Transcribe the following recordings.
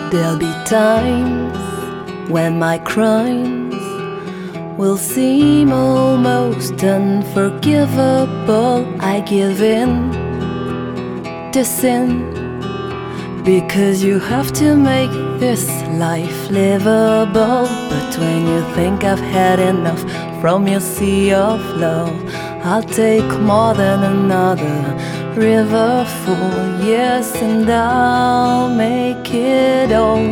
There'll be times when my crimes will seem almost unforgivable. I give in to sin, because you have to make this life livable. But when you think I've had enough from your sea of love, I'll take more than another river full, yes, and I'll make it all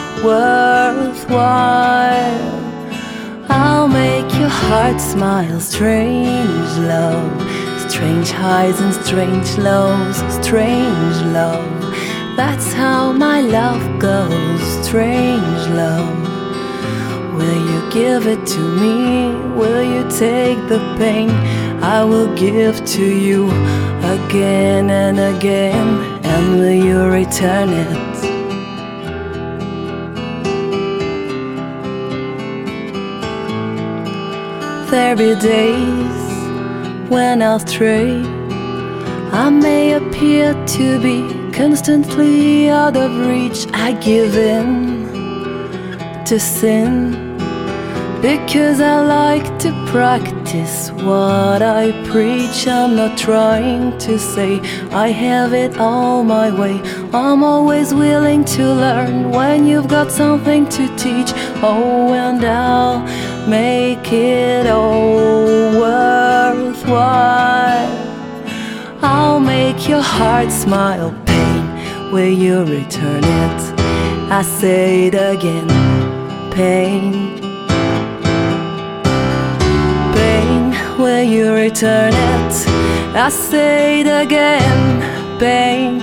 worthwhile. I'll make your heart smile, strange love, strange highs and strange lows, strange love. That's how my love goes, strange love. Will you give it to me? Will you take the pain? I will give to you again and again. And will you return it? There'll be days when I'll stray. I may appear to be constantly out of reach. I give in to sin, because I like to practice what I preach. I'm not trying to say I have it all my way. I'm always willing to learn when you've got something to teach. Oh, and I'll make it all worthwhile. I'll make your heart smile. Pain, will you return it? I say it again. Pain, pain, will you return it? I say it again. Pain,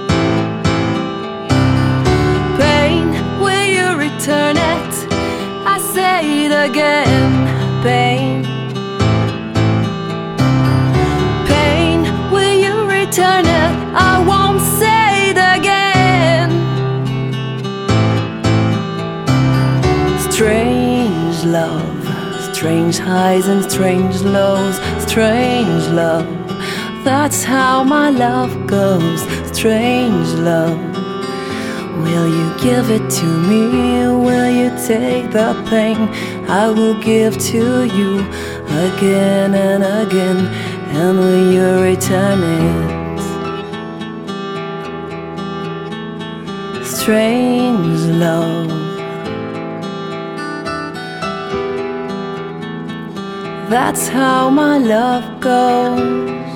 pain, will you return it? I say it again. Pain, pain, will you return it? I won't say it again. Strange love, strange highs and strange lows, strange love. That's how my love goes, strange love. Will you give it to me? Will you take the pain? I will give to you again and again. And will you return it? Strange love. That's how my love goes.